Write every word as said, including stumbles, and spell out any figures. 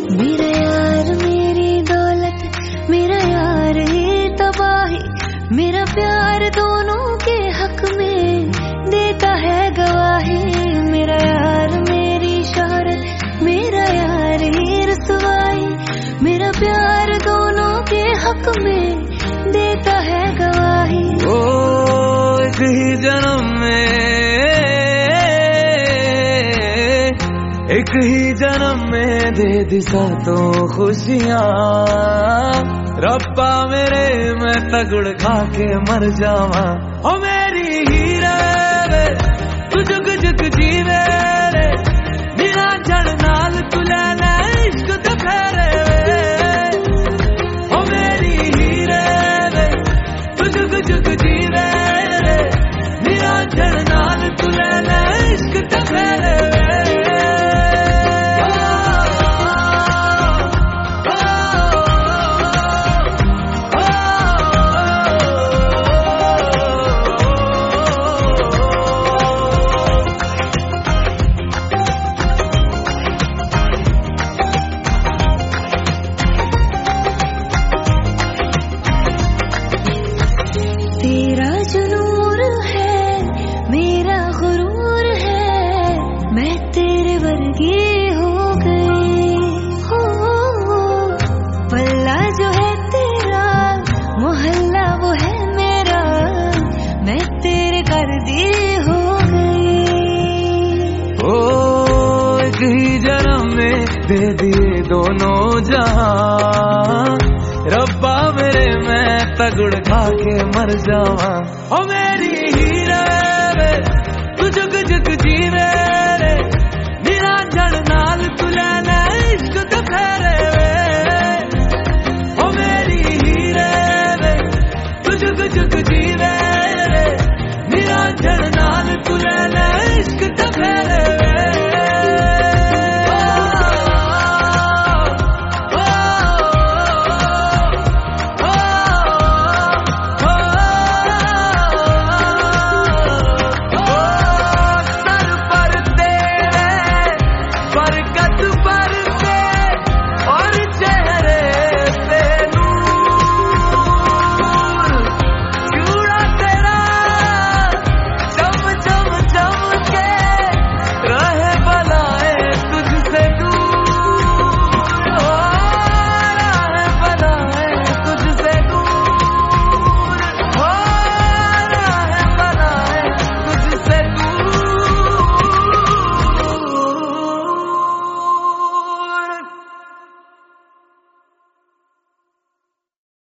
मेरा यार मेरी दौलत, मेरा यार ही तबाही, मेरा प्यार दोनों के हक में देता है गवाही। मेरा यार मेरी शोहरत, मेरा यार ही रसवाई, मेरा प्यार दोनों के हक में देता है गवाही। ओ एक ही जन्म में, एक ही जन्म में दे दी सातों खुशियाँ। रब्बा मेरे मैं तगड़ खा के मर जावा। ओ मेरी हीरे वे तू जुग जुग जीवे रे, मेरा जड़ नाल तू लेना इश्क तो फेरे वे। ओ मेरी हीरे वे तू जुग जुग जीवे रे, मेरा जड़ नाल तू लेना इश्क तो फेरे वे। तेरा जो नूर है मेरा गुरूर है, मैं तेरे वर्गी हो गई। हो पल्ला जो है तेरा, मोहल्ला वो है मेरा, मैं तेरे कर दी हो गई। ओ एक ही जन्म में दे दिए दोनों जहां। रब्बा मेरे मैं तगड़ खा के मर जावा। ओ मेरी ही